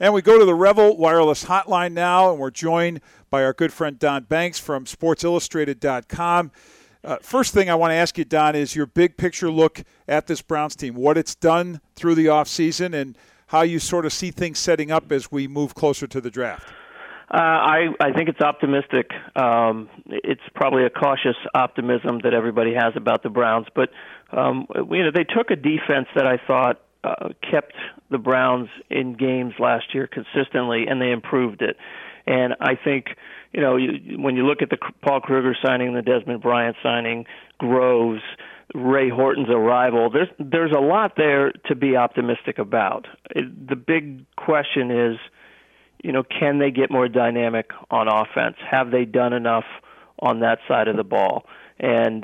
And we go to the Revel Wireless Hotline now, and we're joined by our good friend Don Banks from SportsIllustrated.com. First thing I want to ask you, Don, is your big picture look at this Browns team, what it's done through the offseason, and how you sort of see things setting up as we move closer to the draft. I think it's optimistic. It's probably a cautious optimism that everybody has about the Browns, but they took a defense that I thought kept the Browns in games last year consistently, and they improved it. And I think, when you look at the Paul Kruger signing, the Desmond Bryant signing, Groves, Ray Horton's arrival, there's a lot there to be optimistic about. The big question is, can they get more dynamic on offense? Have they done enough on that side of the ball? And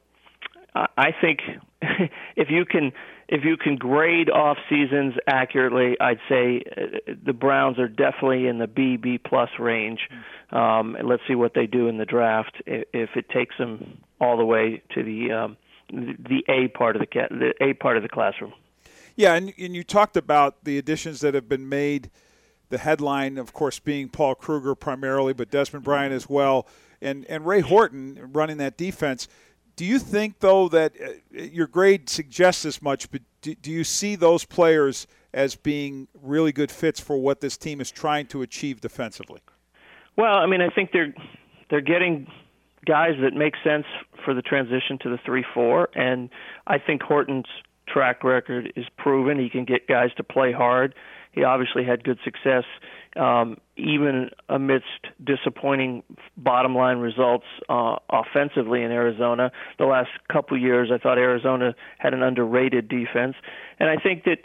I think if you can grade off seasons accurately, I'd say the Browns are definitely in the B plus range. And let's see what they do in the draft if it takes them all the way to the A part of the classroom. Yeah, and you talked about the additions that have been made. The headline, of course, being Paul Kruger primarily, but Desmond Bryant as well, and Ray Horton running that defense. Do you think, though, that your grade suggests as much, but do you see those players as being really good fits for what this team is trying to achieve defensively? Well, I think they're getting guys that make sense for the transition to the 3-4, and I think Horton's track record is proven. He can get guys to play hard. He obviously had good success, even amidst disappointing bottom-line results offensively in Arizona. The last couple years, I thought Arizona had an underrated defense. And I think that,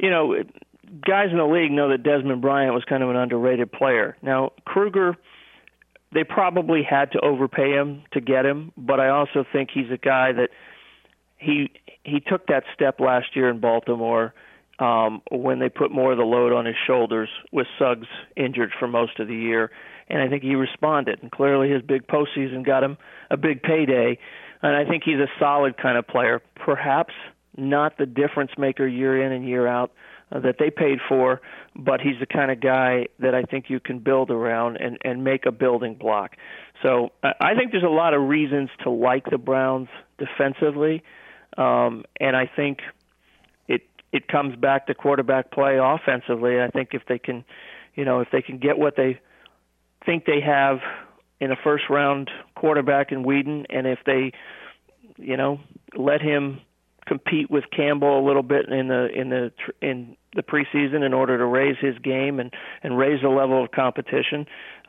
guys in the league know that Desmond Bryant was kind of an underrated player. Now, Kruger, they probably had to overpay him to get him, but I also think he's a guy that he took that step last year in Baltimore when they put more of the load on his shoulders with Suggs injured for most of the year. And I think he responded. And clearly his big postseason got him a big payday. And I think he's a solid kind of player, perhaps not the difference maker year in and year out that they paid for, but he's the kind of guy that I think you can build around and make a building block. So I think there's a lot of reasons to like the Browns defensively. And I think it comes back to quarterback play offensively. I think if they can get what they think they have in a first-round quarterback in Whedon, and if they, let him compete with Campbell a little bit in the preseason in order to raise his game and raise the level of competition,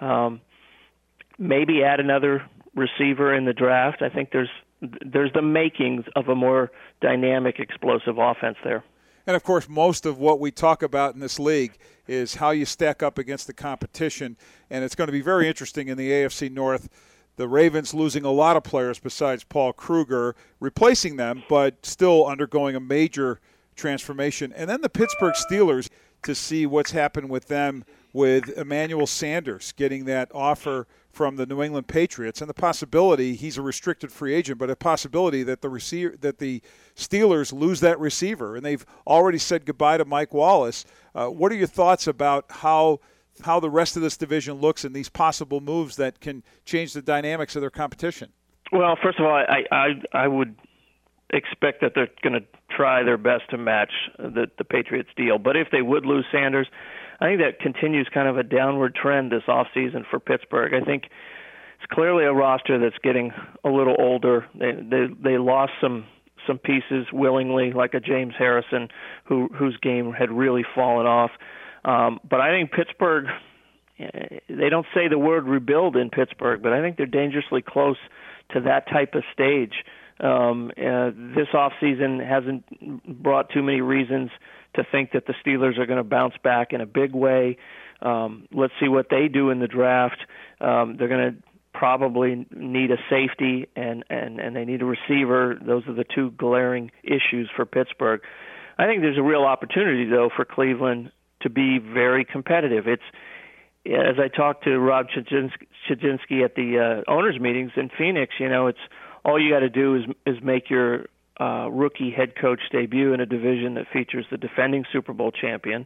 maybe add another receiver in the draft. I think there's the makings of a more dynamic, explosive offense there. And, of course, most of what we talk about in this league is how you stack up against the competition. And it's going to be very interesting in the AFC North. The Ravens losing a lot of players besides Paul Kruger, replacing them, but still undergoing a major transformation. And then the Pittsburgh Steelers, to see what's happened with them, with Emmanuel Sanders getting that offer from the New England Patriots, and the possibility, he's a restricted free agent, but a possibility that the Steelers lose that receiver, and they've already said goodbye to Mike Wallace. What are your thoughts about how the rest of this division looks and these possible moves that can change the dynamics of their competition? Well, first of all, I would expect that they're going to try their best to match the Patriots deal. But if they would lose Sanders, I think that continues kind of a downward trend this offseason for Pittsburgh. I think it's clearly a roster that's getting a little older. They lost some pieces willingly, like a James Harrison, whose game had really fallen off. But I think Pittsburgh, they don't say the word rebuild in Pittsburgh, but I think they're dangerously close to that type of stage. This offseason hasn't brought too many reasons to think that the Steelers are going to bounce back in a big way. Let's see what they do in the draft. They're going to probably need a safety and they need a receiver. Those are the two glaring issues for Pittsburgh. I think there's a real opportunity, though, for Cleveland to be very competitive. It's, as I talked to Rob Chudzinski at the owners' meetings in Phoenix, it's all you got to do is make your rookie head coach debut in a division that features the defending Super Bowl champion,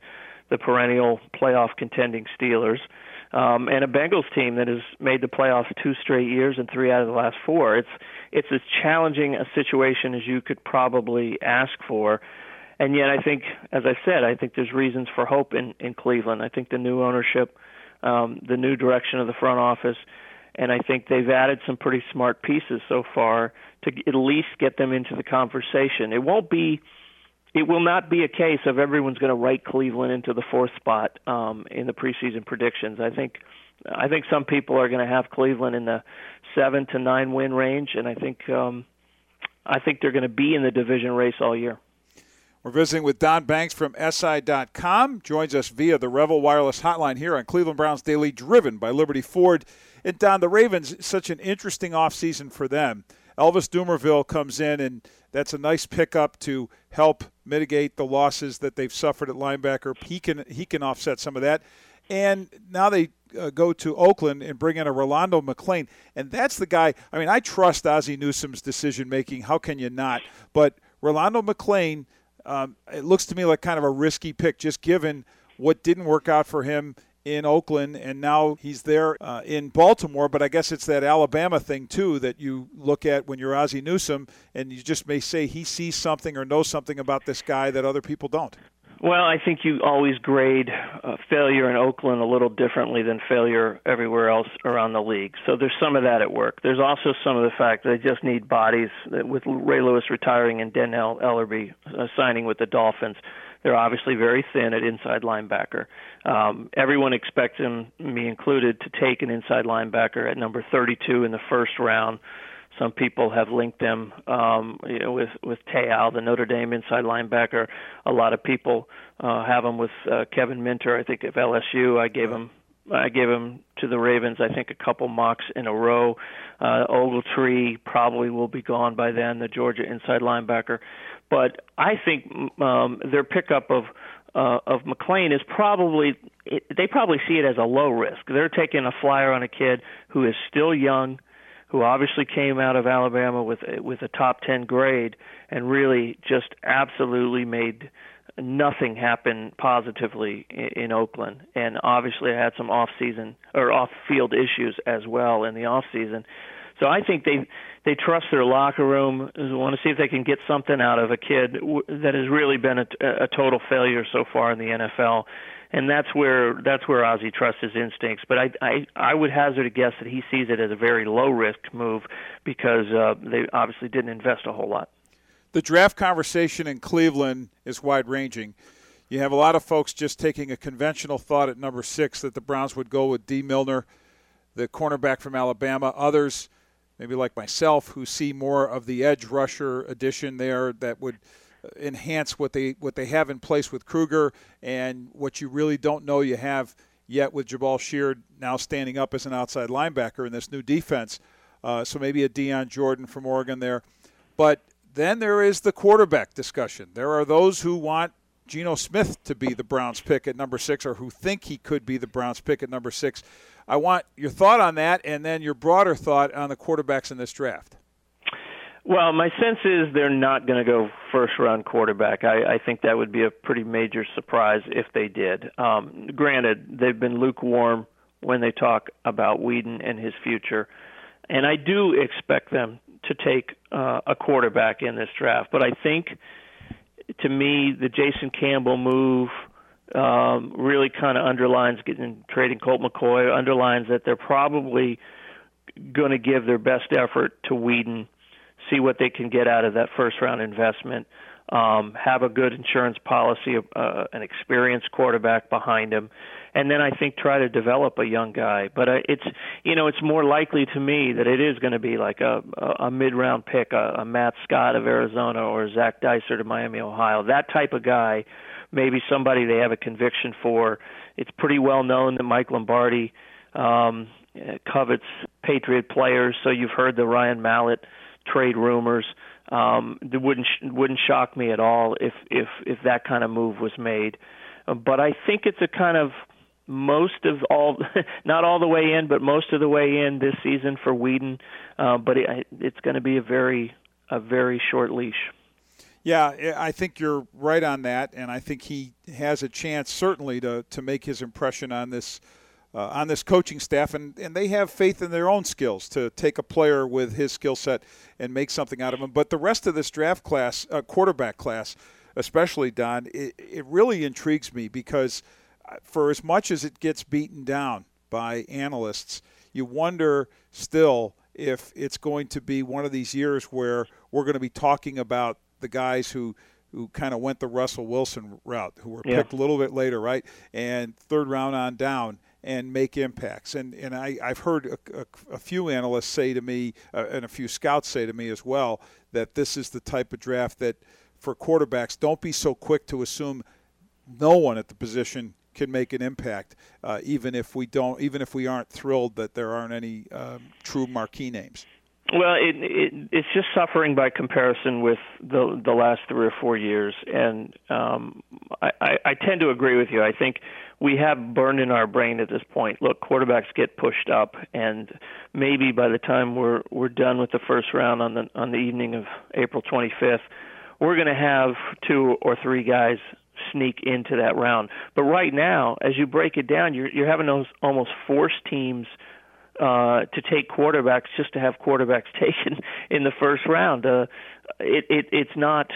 the perennial playoff contending Steelers, and a Bengals team that has made the playoffs 2 straight years and 3 out of the last 4. It's as challenging a situation as you could probably ask for. And yet I think, as I said, I think there's reasons for hope in Cleveland. I think the new ownership, the new direction of the front office, and I think they've added some pretty smart pieces so far to at least get them into the conversation. It will not be a case of everyone's going to write Cleveland into the 4th spot in the preseason predictions. I think some people are going to have Cleveland in the 7 to 9 win range, and I think they're going to be in the division race all year. We're visiting with Don Banks from SI.com. Joins us via the Revel Wireless Hotline here on Cleveland Browns Daily, driven by Liberty Ford. And Don, the Ravens, such an interesting offseason for them. Elvis Dumervil comes in, and that's a nice pickup to help mitigate the losses that they've suffered at linebacker. He can offset some of that. And now they go to Oakland and bring in a Rolando McClain. And that's the guy. I mean, I trust Ozzie Newsome's decision-making. How can you not? But Rolando McClain, it looks to me like kind of a risky pick, just given what didn't work out for him in Oakland, and now he's there in Baltimore. But I guess it's that Alabama thing, too, that you look at when you're Ozzie Newsome, and you just may say he sees something or knows something about this guy that other people don't. Well, I think you always grade failure in Oakland a little differently than failure everywhere else around the league. So there's some of that at work. There's also some of the fact that they just need bodies. With Ray Lewis retiring and Dannell Ellerbe signing with the Dolphins, they're obviously very thin at inside linebacker. Everyone expects him, me included, to take an inside linebacker at number 32 in the first round. Some people have linked them with Te'o, the Notre Dame inside linebacker. A lot of people have him with Kevin Minter, I think, of LSU. I gave him to the Ravens, I think, a couple mocks in a row. Ogletree probably will be gone by then, the Georgia inside linebacker. But I think their pickup of McClain is they probably see it as a low risk. They're taking a flyer on a kid who is still young, who obviously came out of Alabama with a top 10 grade and really just absolutely made nothing happen positively in Oakland, and obviously had some off-field issues as well in the off-season. So I think they trust their locker room, want to see if they can get something out of a kid that has really been a total failure so far in the NFL. And that's where Ozzie trusts his instincts. But I would hazard a guess that he sees it as a very low-risk move because they obviously didn't invest a whole lot. The draft conversation in Cleveland is wide-ranging. You have a lot of folks just taking a conventional thought at number 6 that the Browns would go with D. Milner, the cornerback from Alabama. Others, maybe like myself, who see more of the edge rusher addition there that would enhance what they have in place with Kruger, and what you really don't know you have yet with Jabal Sheard now standing up as an outside linebacker in this new defense. So maybe a Deion Jordan from Oregon there. But then there is the quarterback discussion. There are those who want Geno Smith to be the Browns pick at number 6, or who think he could be the Browns pick at number 6. I want your thought on that, and then your broader thought on the quarterbacks in this draft. Well, my sense is they're not going to go first-round quarterback. I think that would be a pretty major surprise if they did. Granted, they've been lukewarm when they talk about Weeden and his future, and I do expect them to take a quarterback in this draft. But I think, to me, the Jason Campbell move really kind of underlines trading Colt McCoy, underlines that they're probably going to give their best effort to Weeden, see what they can get out of that first-round investment, have a good insurance policy, an experienced quarterback behind him, and then I think try to develop a young guy. But it's more likely to me that it is going to be like a mid-round pick, a Matt Scott of Arizona or Zach Dysert of Miami, Ohio. That type of guy, maybe somebody they have a conviction for. It's pretty well known that Mike Lombardi covets Patriot players, so you've heard the Ryan Mallett trade rumors. It wouldn't shock me at all if that kind of move was made. But I think it's a kind of most of all, not all the way in, but most of the way in this season for Weeden. But it's going to be a very short leash. Yeah, I think you're right on that, and I think he has a chance certainly to make his impression on this coaching staff, and they have faith in their own skills to take a player with his skill set and make something out of him. But the rest of this draft class, quarterback class especially, Don, it really intrigues me because for as much as it gets beaten down by analysts, you wonder still if it's going to be one of these years where we're going to be talking about the guys who kind of went the Russell Wilson route, who were picked a little bit later, right, and third round on down, and make impacts. And I've heard a few analysts say to me, and a few scouts say to me as well, that this is the type of draft that for quarterbacks, don't be so quick to assume no one at the position can make an impact, even if we aren't thrilled that there aren't any true marquee names. Well, it's just suffering by comparison with the last 3 or 4 years, and I tend to agree with you. I think we have burned in our brain at this point. Look, quarterbacks get pushed up, and maybe by the time we're done with the first round on the evening of April 25th, we're going to have 2 or 3 guys sneak into that round. But right now, as you break it down, you're having those almost forced teams to take quarterbacks just to have quarterbacks taken in the first round. It's not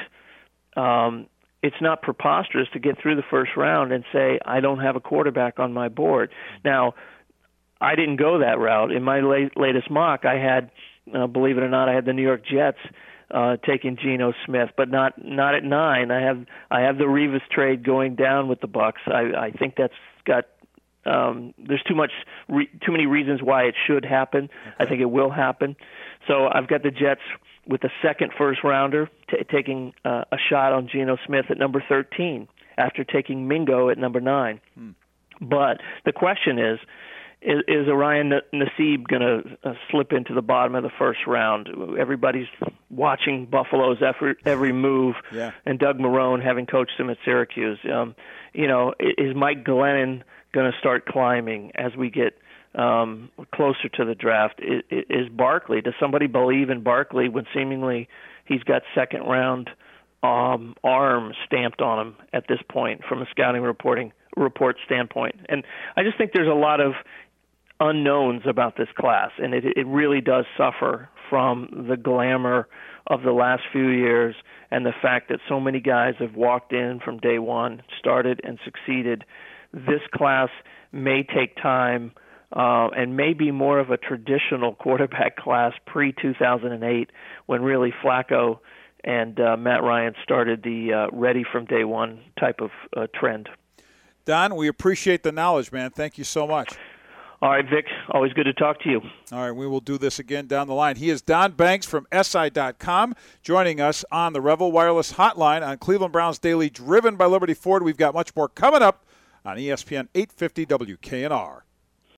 preposterous to get through the first round and say, I don't have a quarterback on my board. Now, I didn't go that route. In my latest mock, I had, believe it or not, I had the New York Jets taking Geno Smith, but not at 9. I have the Revis trade going down with the Bucs. I think that's got there's too many reasons why it should happen. Okay. I think it will happen. So I've got the Jets with the second first rounder taking a shot on Geno Smith at number 13 after taking Mingo at number 9. But the question is Ryan Nassib going to slip into the bottom of the first round? Everybody's watching Buffalo's every move, and Doug Marrone, having coached him at Syracuse. Is Mike Glennon going to start climbing as we get closer to the draft? Is Barkley? Does somebody believe in Barkley when seemingly he's got second-round arm stamped on him at this point from a scouting report standpoint? And I just think there's a lot of unknowns about this class, and it really does suffer from the glamour of the last few years and the fact that so many guys have walked in from day one, started and succeeded. This class may take time and may be more of a traditional quarterback class pre-2008 when really Flacco and Matt Ryan started the ready from day one type of trend. Don, we appreciate the knowledge, man. Thank you so much. All right, Vic, always good to talk to you. All right, we will do this again down the line. He is Don Banks from SI.com, joining us on the Revel Wireless Hotline on Cleveland Browns Daily, driven by Liberty Ford. We've got much more coming up on ESPN 850 WKNR.